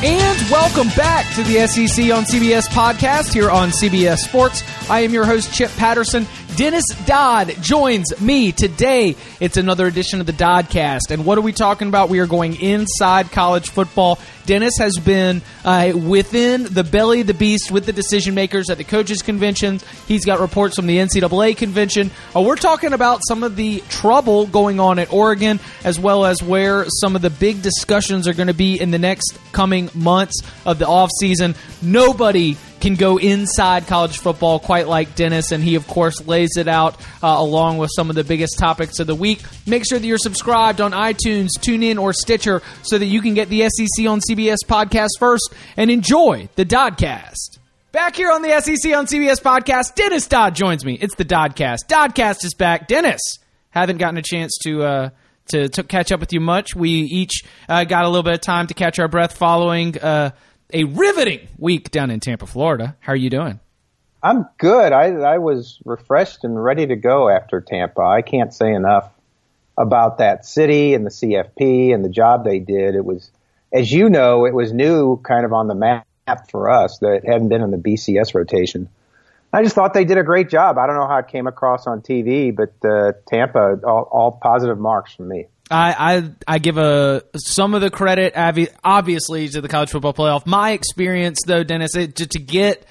And welcome back to the SEC on CBS podcast here on CBS Sports. I am your host, Chip Patterson. Dennis Dodd joins me today. It's another edition of the Doddcast. And what are we talking about? We are going inside college football. Dennis has been within the belly of the beast with the decision makers at the coaches' convention. He's got reports from the NCAA convention. We're talking about some of the trouble going on at Oregon, as well as where some of the big discussions are going to be in the next coming months of the offseason. Nobody can go inside college football quite like Dennis, and he, of course, lays it out along with some of the biggest topics of the week. Make sure that you're subscribed on iTunes, TuneIn, or Stitcher so that you can get the SEC on CBS podcast first and enjoy the Doddcast. Back here on the SEC on CBS podcast, Dennis Dodd joins me. It's the Doddcast. Doddcast is back. Dennis, haven't gotten a chance to catch up with you much. We each got a little bit of time to catch our breath following a riveting week down in Tampa, Florida. How are you doing? I'm good. I was refreshed and ready to go after Tampa. I can't say enough about that city and the CFP and the job they did. It was, as you know, it was new kind of on the map for us that hadn't been in the BCS rotation. I just thought they did a great job. I don't know how it came across on TV, but Tampa, all positive marks from me. I give some of the credit, obviously, to the college football playoff. My experience, though, Dennis, to get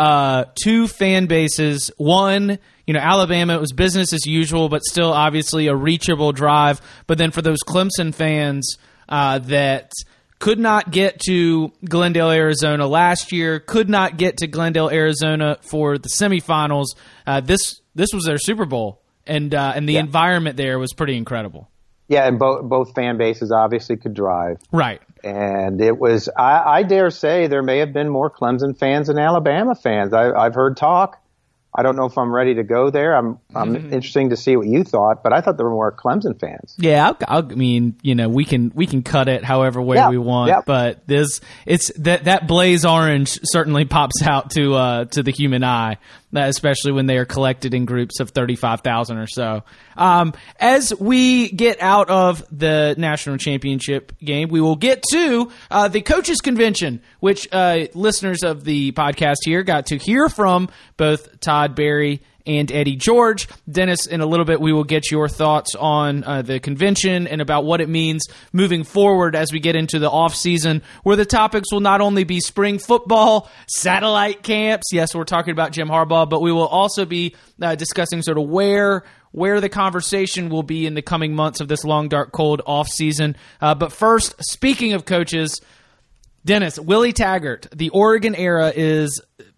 two fan bases. One, Alabama, it was business as usual, but still obviously a reachable drive. But then for those Clemson fans that could not get to Glendale, Arizona last year, could not get to Glendale, Arizona for the semifinals, this was their Super Bowl, and the environment there was pretty incredible. Yeah, and both fan bases obviously could drive. Right. And it was, I dare say, there may have been more Clemson fans than Alabama fans. I've heard talk. I don't know if I'm ready to go there. I'm interesting to see what you thought, but I thought there were more Clemson fans. Yeah, I mean, we can cut it however way we want, but that blaze orange certainly pops out to the human eye, especially when they are collected in groups of 35,000 or so. As we get out of the national championship game, we will get to the coaches convention, which listeners of the podcast here got to hear from both Todd Berry and Eddie George. Dennis, in a little bit, we will get your thoughts on the convention and about what it means moving forward as we get into the offseason, where the topics will not only be spring football, satellite camps. Yes, we're talking about Jim Harbaugh, but we will also be discussing sort of where the conversation will be in the coming months of this long, dark, cold offseason. But first, speaking of coaches, Dennis, Willie Taggart, the Oregon era is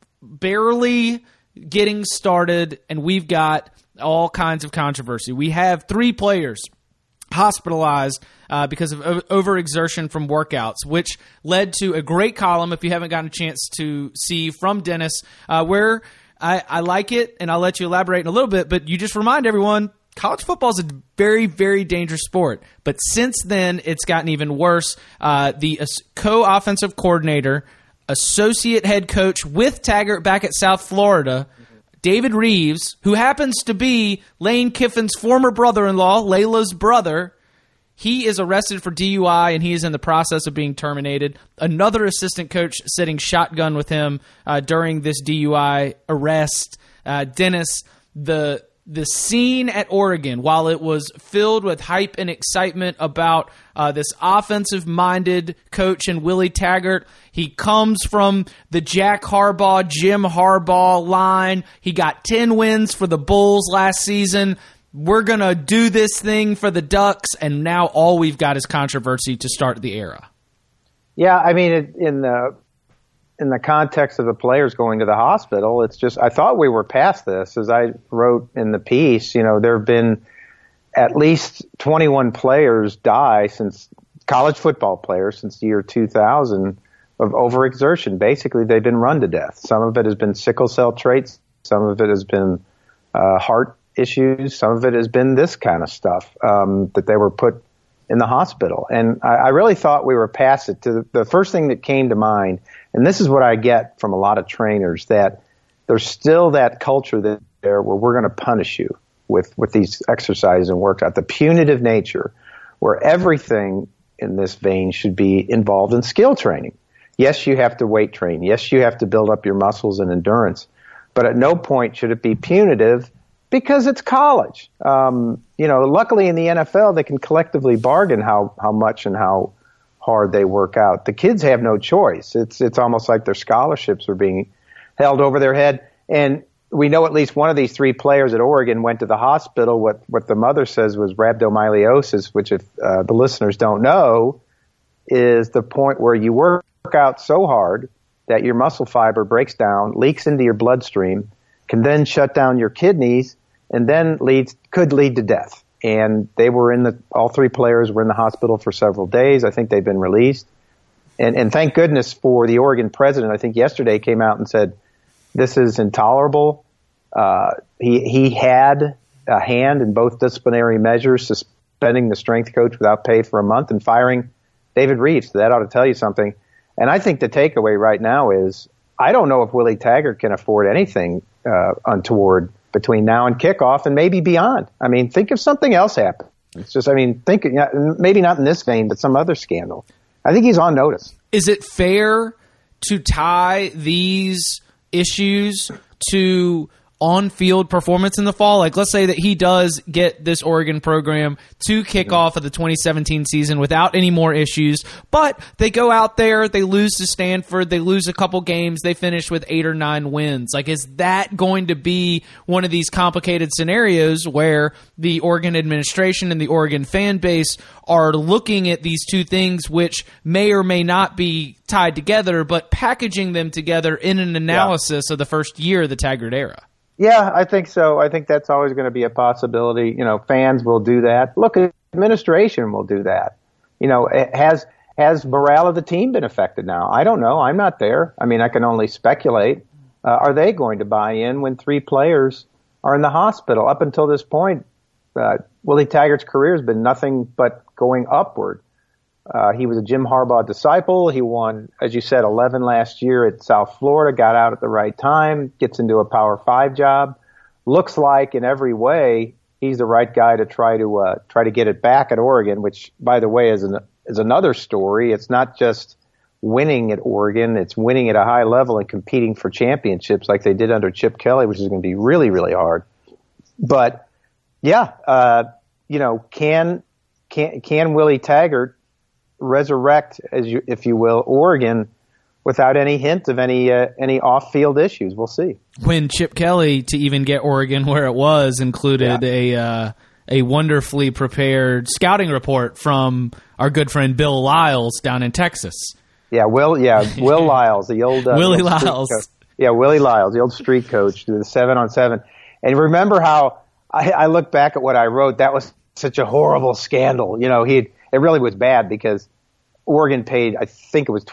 barely getting started, and we've got all kinds of controversy. We have 3 players hospitalized because of overexertion from workouts, which led to a great column, if you haven't gotten a chance to see, from Dennis, where I like it, and I'll let you elaborate in a little bit, but you just remind everyone, college football is a very, very dangerous sport. But since then, it's gotten even worse. The co-offensive coordinator, associate head coach with Taggart back at South Florida, David Reeves, who happens to be Lane Kiffin's former brother-in-law, Layla's brother, he is arrested for DUI, and he is in the process of being terminated. Another assistant coach sitting shotgun with him during this DUI arrest. Dennis, the scene at Oregon, while it was filled with hype and excitement about this offensive-minded coach and Willie Taggart, he comes from the Jack Harbaugh, Jim Harbaugh line. He got 10 wins for the Bulls last season. We're going to do this thing for the Ducks, and now all we've got is controversy to start the era. Yeah, I mean, in the context of the players going to the hospital, it's just, I thought we were past this. As I wrote in the piece, there have been at least 21 players die since college football players since the year 2000 of overexertion. Basically, they've been run to death. Some of it has been sickle cell traits. Some of it has been heart issues. Some of it has been this kind of stuff that they were put in the hospital. And I really thought we were past it. The first thing that came to mind, and this is what I get from a lot of trainers, that there's still that culture there where we're going to punish you with these exercises and workouts, the punitive nature, where everything in this vein should be involved in skill training. Yes, you have to weight train. Yes, you have to build up your muscles and endurance. But at no point should it be punitive because it's college. Luckily in the NFL, they can collectively bargain how much and how hard they work out. The kids have no choice. It's almost like their scholarships are being held over their head. And we know at least one of these 3 players at Oregon went to the hospital. What the mother says was rhabdomyolysis, which if the listeners don't know, is the point where you work out so hard that your muscle fiber breaks down, leaks into your bloodstream, can then shut down your kidneys, and then could lead to death. And they were all 3 players were in the hospital for several days. I think they've been released. And thank goodness for the Oregon president. I think yesterday came out and said, this is intolerable. He had a hand in both disciplinary measures, suspending the strength coach without pay for a month and firing David Reeves. That ought to tell you something. And I think the takeaway right now is I don't know if Willie Taggart can afford anything untoward between now and kickoff and maybe beyond. I mean, think if something else happens. It's just, think maybe not in this vein, but some other scandal. I think he's on notice. Is it fair to tie these issues to on-field performance in the fall? Like, let's say that he does get this Oregon program to kick off of the 2017 season without any more issues, but they go out there, they lose to Stanford, they lose a couple games, they finish with 8 or 9 wins. Like, is that going to be one of these complicated scenarios where the Oregon administration and the Oregon fan base are looking at these two things which may or may not be tied together, but packaging them together in an analysis of the first year of the Taggart era? Yeah, I think so. I think that's always going to be a possibility. Fans will do that. Look, administration will do that. Has morale of the team been affected now? I don't know. I'm not there. I mean, I can only speculate. Are they going to buy in when 3 players are in the hospital? Up until this point, Willie Taggart's career has been nothing but going upward. He was a Jim Harbaugh disciple. He won, as you said, 11 last year at South Florida, got out at the right time, gets into a Power 5 job. Looks like in every way he's the right guy to try to get it back at Oregon, which, by the way, is another story. It's not just winning at Oregon. It's winning at a high level and competing for championships like they did under Chip Kelly, which is going to be really, really hard. But, yeah, can Willie Taggart resurrect, if you will, Oregon without any hint of any off-field issues? We'll see. When Chip Kelly, to even get Oregon where it was, included a wonderfully prepared scouting report from our good friend Bill Lyles down in Texas. Will Lyles, the old Willie Lyles. Willie Lyles, the old street coach, the 7-on-7. And remember how I look back at what I wrote. That was such a horrible scandal. It really was bad because Oregon paid, I think it was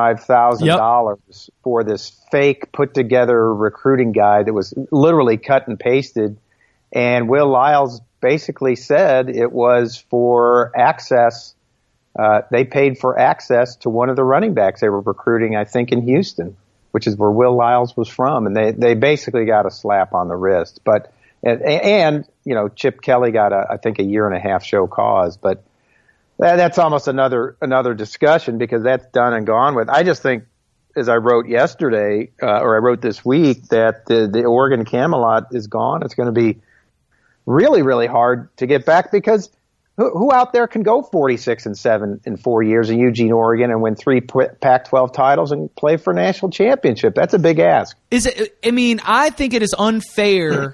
$25,000 for this fake put together recruiting guide that was literally cut and pasted. And Will Lyles basically said it was for access. They paid for access to one of the running backs they were recruiting, I think, in Houston, which is where Will Lyles was from. And they basically got a slap on the wrist. But, and Chip Kelly got I think a 1.5-year show cause. But that's almost another discussion because that's done and gone with. I just think, as I wrote yesterday, or I wrote this week, that the Oregon Camelot is gone. It's going to be really, really hard to get back because who out there can go 46-7 in 4 years in Eugene, Oregon, and win 3 Pac-12 titles and play for a national championship? That's a big ask. Is it? I mean, I think it is unfair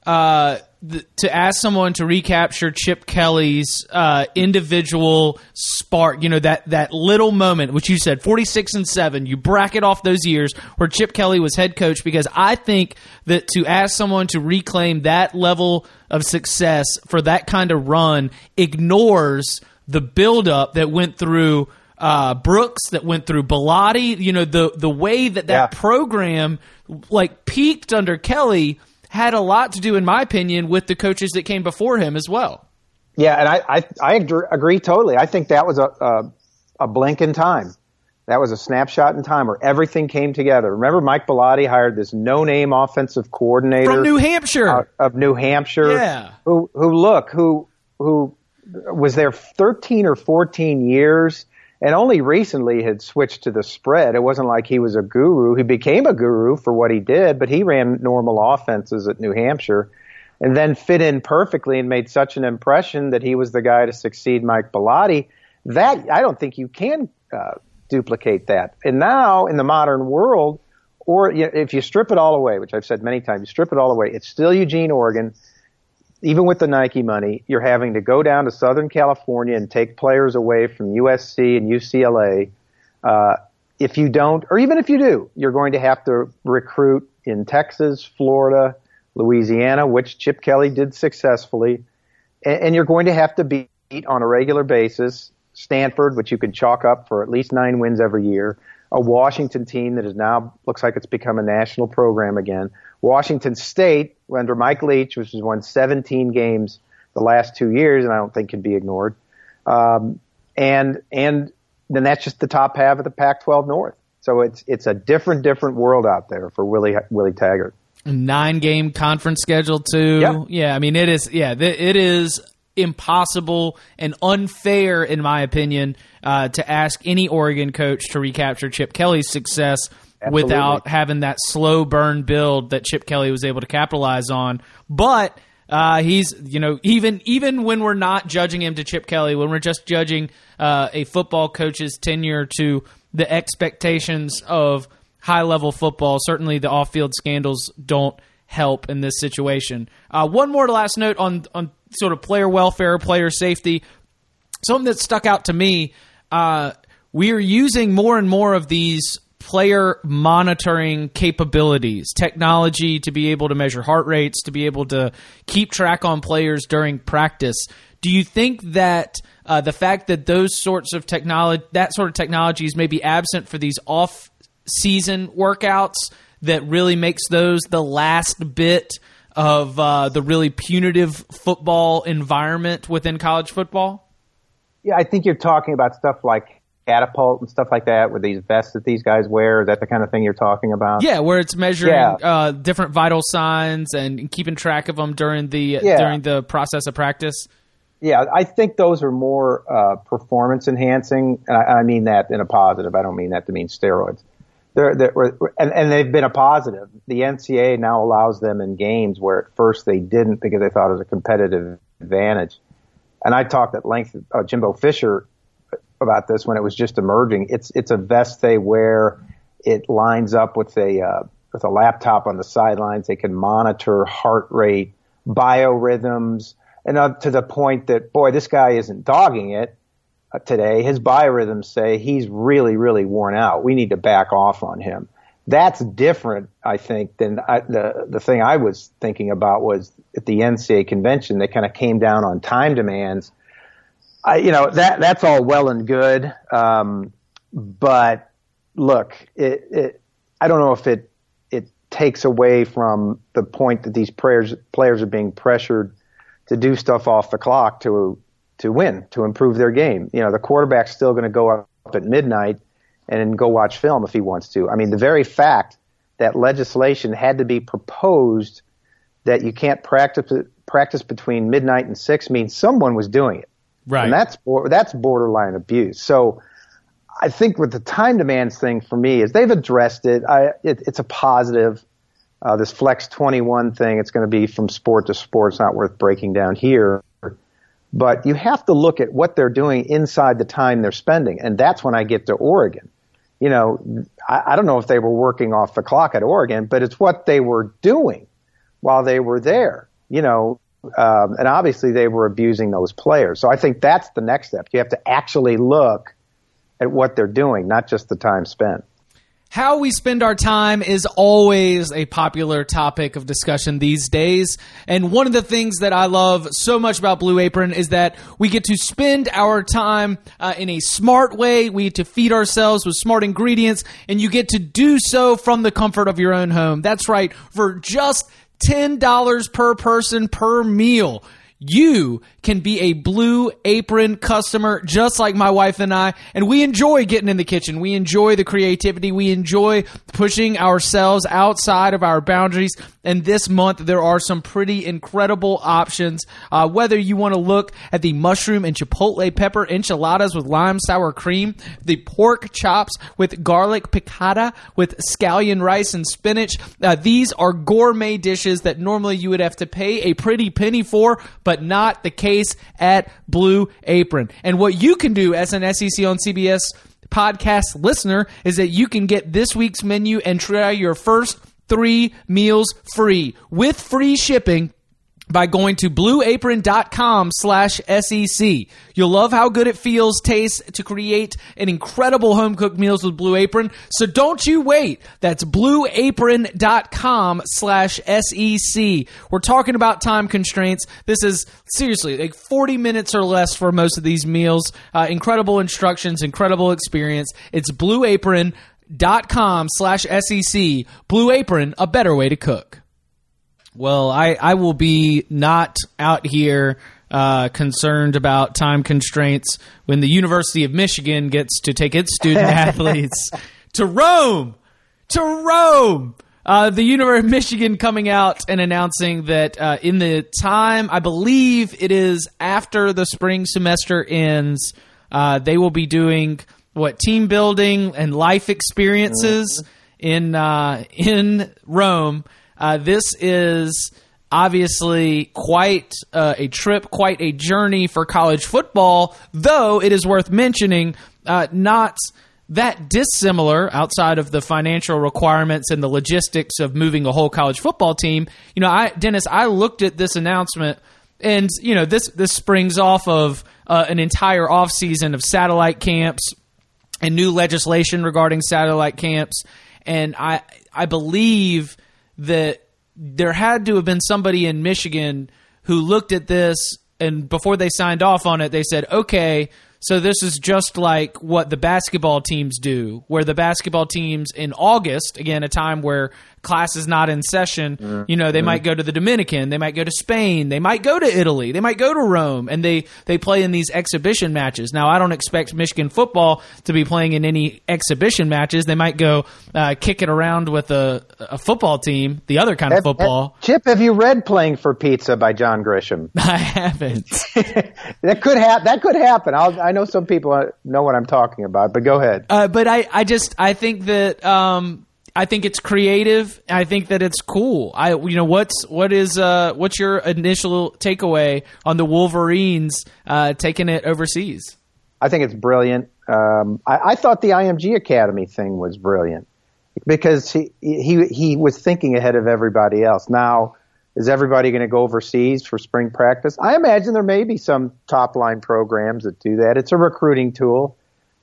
to ask someone to recapture Chip Kelly's individual spark, that little moment, which you said, 46-7, you bracket off those years where Chip Kelly was head coach, because I think that to ask someone to reclaim that level of success for that kind of run ignores the buildup that went through Brooks, that went through Bellotti, the way that program peaked under Kelly had a lot to do, in my opinion, with the coaches that came before him as well. Yeah, and I agree totally. I think that was a blink in time. That was a snapshot in time where everything came together. Remember, Mike Bellotti hired this no-name offensive coordinator from New Hampshire. Of New Hampshire. Yeah. Who was there 13 or 14 years and only recently had switched to the spread. It wasn't like he was a guru. He became a guru for what he did, but he ran normal offenses at New Hampshire and then fit in perfectly and made such an impression that he was the guy to succeed Mike Bellotti. That, I don't think you can duplicate that. And now in the modern world, or if you strip it all away, which I've said many times, you strip it all away, it's still Eugene, Oregon. Even with the Nike money, you're having to go down to Southern California and take players away from USC and UCLA. If you don't, or even if you do, you're going to have to recruit in Texas, Florida, Louisiana, which Chip Kelly did successfully. And you're going to have to beat on a regular basis Stanford, which you can chalk up for at least 9 wins every year, a Washington team that is now looks like it's become a national program again. Washington State, under Mike Leach, which has won 17 games the last 2 years, and I don't think can be ignored. And then that's just the top half of the Pac-12 North. So it's a different world out there for Willie Taggart. 9-game conference schedule too. Yep. Yeah, I mean it is impossible and unfair, in my opinion, to ask any Oregon coach to recapture Chip Kelly's success. Absolutely. Without having that slow burn build that Chip Kelly was able to capitalize on. But he's, even when we're not judging him to Chip Kelly, when we're just judging a football coach's tenure to the expectations of high-level football, certainly the off-field scandals don't help in this situation. One more last note on sort of player welfare, player safety. Something that stuck out to me, we are using more and more of these player monitoring capabilities, technology to be able to measure heart rates, to be able to keep track on players during practice. Do you think that the fact that those sorts of technology is maybe absent for these off-season workouts that really makes those the last bit of the really punitive football environment within college football? Yeah, I think you're talking about stuff like catapult and stuff like that with these vests that these guys wear. Is that the kind of thing you're talking about? Yeah, where it's measuring different vital signs and keeping track of them during the process of practice. Yeah, I think those are more performance enhancing, and I mean that in a positive. I don't mean that to mean steroids. And they've been a positive. The NCAA now allows them in games where at first they didn't because they thought it was a competitive advantage. And I talked at length with Jimbo Fisher about this when it was just emerging. It's a vest they wear. It lines up with a laptop on the sidelines. They can monitor heart rate, biorhythms, and to the point that, boy, this guy isn't dogging it today. His biorhythms say he's really, really worn out. We need to back off on him. That's different, I think, than the thing I was thinking about was at the NCAA convention. They kind of came down on time demands. That's all well and good. But look, I don't know if it takes away from the point that these players are being pressured to do stuff off the clock to win, to improve their game. The quarterback's still going to go up at midnight and go watch film if he wants to. I mean, the very fact that legislation had to be proposed that you can't practice between midnight and 6 means someone was doing it. Right. And that's borderline abuse. So I think with the time demands thing for me is they've addressed it. It's a positive. This Flex 21 thing, it's going to be from sport to sport. It's not worth breaking down here. But you have to look at what they're doing inside the time they're spending. And that's when I get to Oregon. I don't know if they were working off the clock at Oregon, but it's what they were doing while they were there. And obviously they were abusing those players. So I think that's the next step. You have to actually look at what they're doing, not just the time spent. How we spend our time is always a popular topic of discussion these days. And one of the things that I love so much about Blue Apron is that we get to spend our time in a smart way. We get to feed ourselves with smart ingredients, and you get to do so from the comfort of your own home. That's right. For just $10 per person per meal, you can be a Blue Apron customer just like my wife and I, and we enjoy getting in the kitchen. We enjoy the creativity. We enjoy pushing ourselves outside of our boundaries, and this month there are some pretty incredible options. Whether you want to look at the mushroom and chipotle pepper enchiladas with lime sour cream, the pork chops with garlic piccata with scallion rice and spinach, these are gourmet dishes that normally you would have to pay a pretty penny for, but not the case at Blue Apron. And what you can do as an SEC on CBS podcast listener is that you can get this week's menu and try your first 3 meals free with free shipping by going to blueapron.com/SEC. You'll love how good it feels, tastes to create an incredible home-cooked meals with Blue Apron. So don't you wait. That's blueapron.com/SEC. We're talking about time constraints. This is seriously like 40 minutes or less for most of these meals. Incredible instructions, incredible experience. It's blueapron.com/SEC. Blue Apron, a better way to cook. Well, I will be not out here concerned about time constraints when the University of Michigan gets to take its student athletes to Rome. The University of Michigan coming out and announcing that in the time, I believe it is after the spring semester ends, they will be doing team building and life experiences in Rome. This is obviously quite a trip, quite a journey for college football, though it is worth mentioning not that dissimilar outside of the financial requirements and the logistics of moving a whole college football team. Dennis, I looked at this announcement, and this springs off of an entire offseason of satellite camps and new legislation regarding satellite camps, and I believe that there had to have been somebody in Michigan who looked at this, and before they signed off on it, they said, okay, so this is just like what the basketball teams do, where the basketball teams in August, again, a time where class is not in session, they might go to the Dominican, they might go to Spain, they might go to Italy, they might go to Rome, and they play in these exhibition matches. Now, I don't expect Michigan football to be playing in any exhibition matches. They might go kick it around with a football team, the other kind of football. Chip, have you read Playing for Pizza by John Grisham? I haven't. That could happen. I know some people know what I'm talking about, but go ahead. But I think that I think it's creative. I think that it's cool. What's your initial takeaway on the Wolverines taking it overseas? I think it's brilliant. I thought the IMG Academy thing was brilliant because he was thinking ahead of everybody else. Now, is everybody going to go overseas for spring practice? I imagine there may be some top line programs that do that. It's a recruiting tool,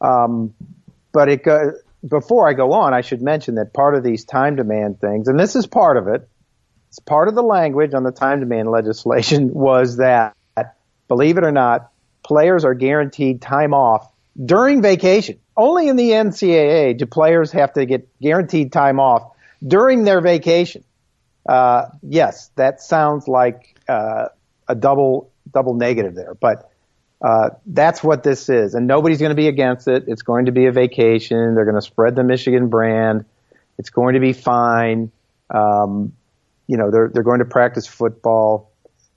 but before I go on, I should mention that part of these time demand things, and this is part of it, it's part of the language on the time demand legislation was that, believe it or not, players are guaranteed time off during vacation. Only in the NCAA do players have to get guaranteed time off during their vacation. Yes, that sounds like a double negative there, but that's what this is, and nobody's going to be against it. It's going to be a vacation. They're going to spread the Michigan brand. It's going to be fine. They're going to practice football.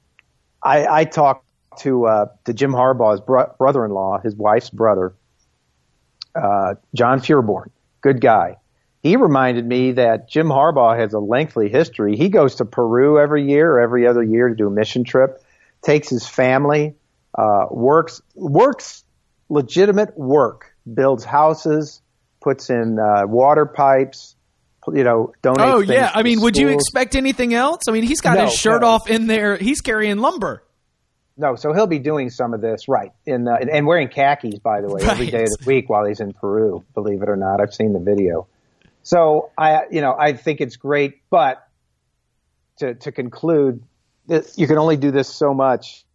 I talked to Jim Harbaugh's brother-in-law, his wife's brother, John Furborn, good guy. He reminded me that Jim Harbaugh has a lengthy history. He goes to Peru every year or every other year to do a mission trip, takes his family. Works legitimate work, builds houses, puts in water pipes, donates. Oh yeah, I mean, would schools. You expect anything else? I mean, he's got his shirt off in there. He's carrying lumber. No, so he'll be doing some of this, right? And wearing khakis, by the way, every day of the week while he's in Peru. Believe it or not, I've seen the video. So I think it's great, but to conclude, you can only do this so much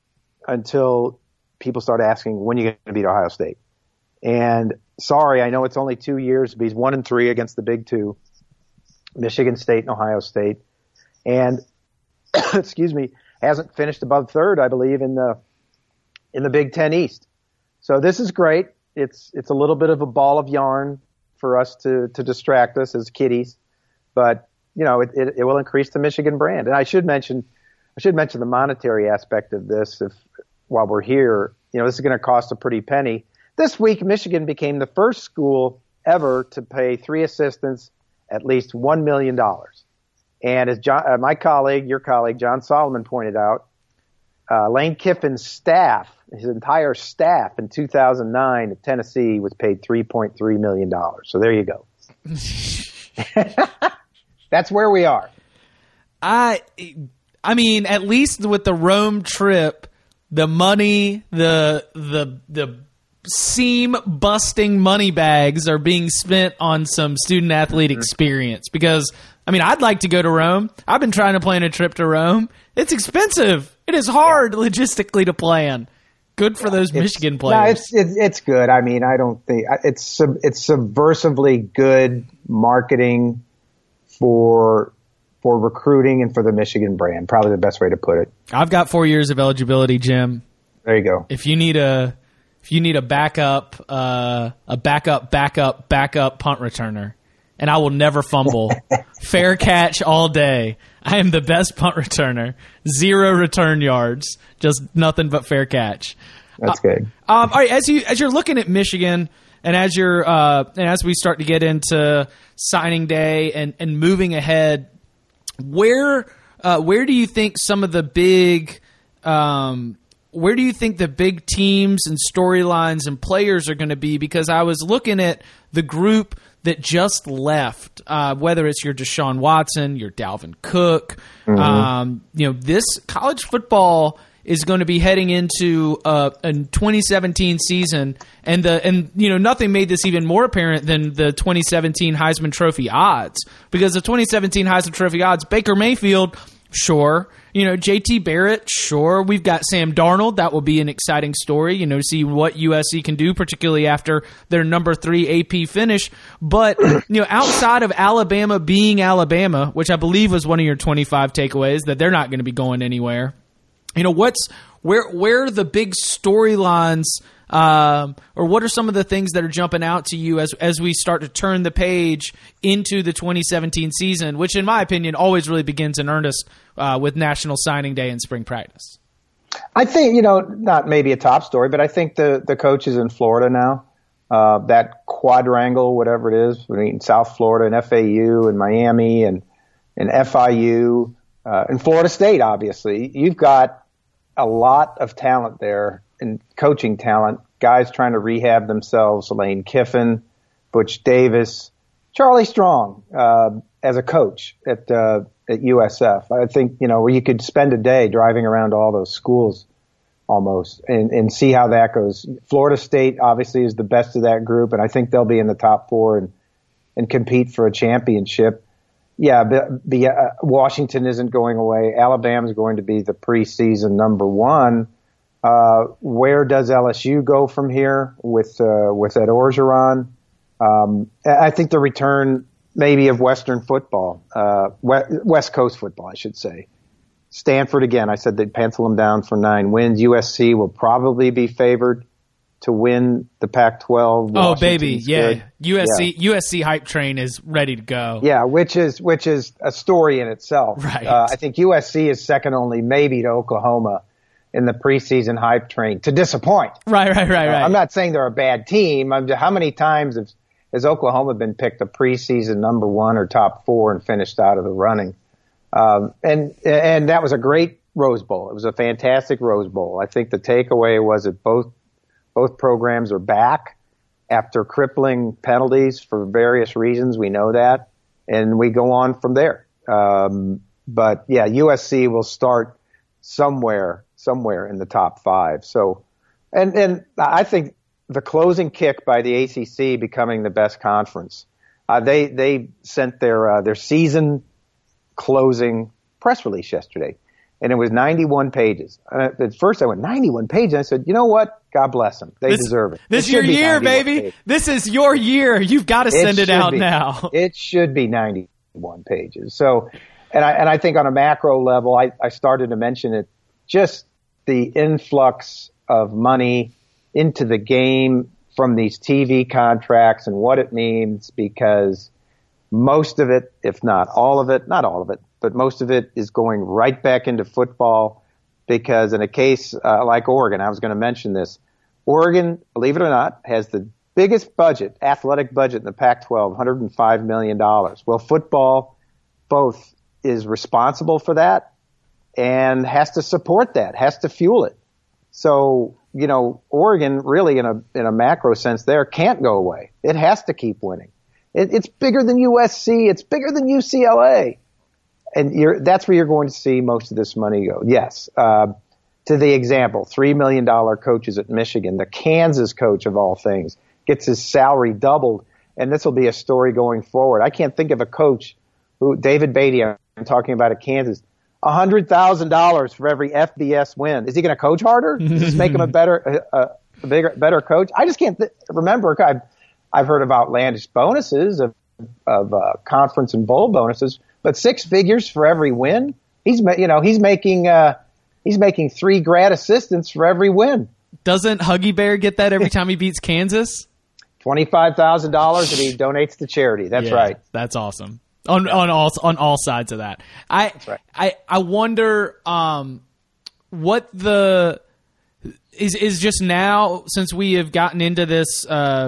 until people start asking when you're going to beat Ohio State. And sorry, I know it's only 2 years, but he's 1-3 against the big two, Michigan State and Ohio State. And excuse me, hasn't finished above third, I believe, in the Big Ten East. So this is great. It's a little bit of a ball of yarn for us to distract us as kiddies, but it will increase the Michigan brand. And I should mention the monetary aspect of this. While we're here, this is going to cost a pretty penny. This week, Michigan became the first school ever to pay 3 assistants at least $1 million. And as your colleague, John Solomon pointed out, Lane Kiffin's staff, his entire staff in 2009 at Tennessee was paid $3.3 million. So there you go. That's where we are. I mean, at least with the Rome trip, the money, the seam busting money bags are being spent on some student athlete experience. Because I'd like to go to Rome. I've been trying to plan a trip to Rome. It's expensive. It is hard logistically to plan. Good for those Michigan players. No, it's good. I don't think it's subversively good marketing for recruiting and for the Michigan brand. Probably the best way to put it. I've got 4 years of eligibility, Jim. There you go. If you need a backup punt returner, and I will never fumble. Fair catch all day. I am the best punt returner. 0 return yards. Just nothing but fair catch. That's good. All right, as you're looking at Michigan, and as we start to get into signing day and moving ahead, where do you think some of the big where do you think the big teams and storylines and players are going to be? Because I was looking at the group that just left, whether it's your Deshaun Watson, your Dalvin Cook. This college football is going to be heading into a 2017 season, and nothing made this even more apparent than the 2017 Heisman Trophy odds, because the 2017 Heisman Trophy odds, Baker Mayfield, sure. JT Barrett, sure. We've got Sam Darnold. That will be an exciting story, see what USC can do, particularly after their number 3 AP finish. But, outside of Alabama being Alabama, which I believe was one of your 25 takeaways, that they're not going to be going anywhere. Where are the big storylines, or what are some of the things that are jumping out to you as we start to turn the page into the 2017 season, which in my opinion always really begins in earnest with National Signing Day and spring practice? I think, not maybe a top story, but I think the coaches in Florida now, that quadrangle, whatever it is, between South Florida and FAU and Miami and FIU and Florida State, obviously, you've got a lot of talent there and coaching talent, guys trying to rehab themselves, Lane Kiffin, Butch Davis, Charlie Strong, as a coach at USF. I think, where you could spend a day driving around all those schools almost and see how that goes. Florida State obviously is the best of that group, and I think they'll be in the top 4 and compete for a championship. Yeah, Washington isn't going away. Alabama's going to be the preseason number 1. Where does LSU go from here with Ed Orgeron? I think the return maybe of Western football, West Coast football, I should say. Stanford, again, I said they'd pencil them down for 9 wins. USC will probably be favored to win the Pac-12. Oh, baby, yeah. USC hype train is ready to go. Yeah, which is a story in itself. Right. I think USC is second only maybe to Oklahoma in the preseason hype train to disappoint. Right. I'm not saying they're a bad team. How many times has Oklahoma been picked a preseason number 1 or top 4 and finished out of the running? And that was a great Rose Bowl. It was a fantastic Rose Bowl. I think the takeaway was that both programs are back after crippling penalties for various reasons. We know that, and we go on from there. But yeah, USC will start somewhere in the top 5. So, and I think the closing kick by the ACC becoming the best conference. They sent their season closing press release yesterday, and it was 91 pages. At first I went, 91 pages? I said, you know what? God bless them. They deserve it. This is your year, baby. Pages. This is your year. You've got to send it out now. It should be 91 pages. So And I think on a macro level, I started to mention it, just the influx of money into the game from these TV contracts and what it means, because most of it, if not all of it, not all of it, but most of it is going right back into football, because in a case like Oregon, I was going to mention this, Oregon, believe it or not, has the biggest budget, athletic budget in the Pac-12, $105 million. Well, football both is responsible for that and has to support that, has to fuel it. So, Oregon really in a macro sense there can't go away. It has to keep winning. It's bigger than USC. It's bigger than UCLA. And that's where you're going to see most of this money go. Yes. To the example, $3 million coaches at Michigan, the Kansas coach of all things, gets his salary doubled. And this will be a story going forward. I can't think of a coach David Beatty, I'm talking about at Kansas, $100,000 for every FBS win. Is he going to coach harder? Does this make him a better coach? I just can't remember. I've heard of outlandish bonuses of conference and bowl bonuses, but 6 figures for every win. He's making 3 grad assistants for every win. Doesn't Huggy Bear get that every time he beats Kansas? $25,000 that he donates to charity. That's right. That's awesome. On all sides of that. That's right. I wonder what the is just now, since we have gotten into this,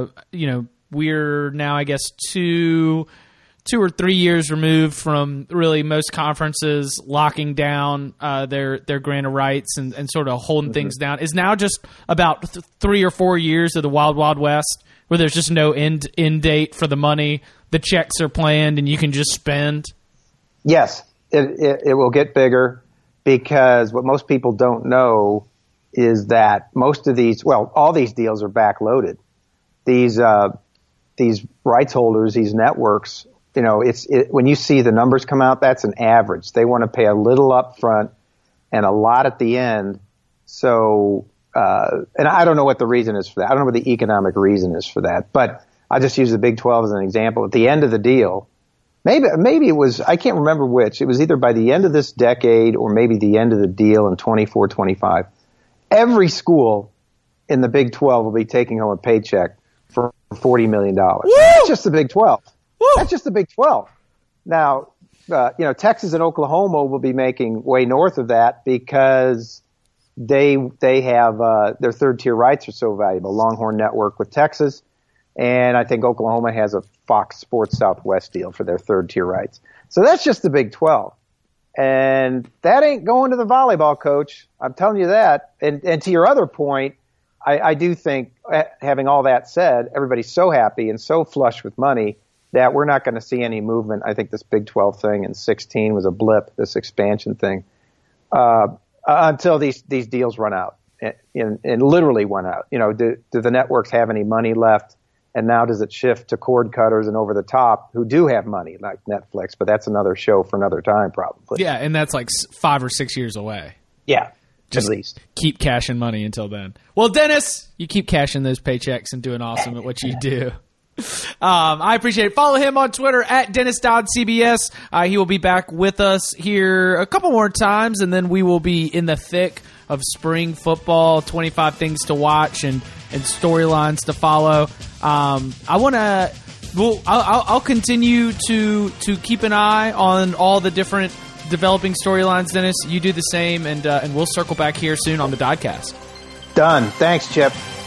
we're now, I guess, 2 or 3 years removed from really most conferences locking down their grant of rights and sort of holding things down. Is now just about 3 or 4 years of the Wild Wild West, where there's just no end date for the money. The checks are planned and you can just spend. Yes, it will get bigger, because what most people don't know is that most of these, all these deals are backloaded. These rights holders, these networks, when you see the numbers come out, that's an average. They want to pay a little up front and a lot at the end. So, and I don't know what the reason is for that. I don't know what the economic reason is for that, but I'll just use the Big 12 as an example. At the end of the deal, maybe it was, I can't remember which, it was either by the end of this decade or maybe the end of the deal in 24, 25. Every school in the Big 12 will be taking home a paycheck for $40 million. That's just the Big 12. Woo! That's just the Big 12. Now, Texas and Oklahoma will be making way north of that, because they have their third tier rights are so valuable. Longhorn Network with Texas. And I think Oklahoma has a Fox Sports Southwest deal for their third tier rights. So that's just the Big 12. And that ain't going to the volleyball coach. I'm telling you that. And to your other point, I do think, having all that said, everybody's so happy and so flush with money that we're not going to see any movement. I think this Big 12 thing in 16 was a blip, this expansion thing, until these deals run out and literally run out. Do the networks have any money left? And now does it shift to cord cutters and over the top who do have money, like Netflix? But that's another show for another time, probably. Yeah, and that's like 5 or 6 years away. Yeah, just at least. Keep cashing money until then. Well, Dennis, you keep cashing those paychecks and doing awesome at what you do. I appreciate it. Follow him on Twitter at Dennis Dodd CBS. He will be back with us here a couple more times, and then we will be in the thick of spring football, 25 things to watch and storylines to follow. I'll continue to keep an eye on all the different developing storylines, Dennis. You do the same, and we'll circle back here soon on the Doddcast. Done. Thanks, Chip.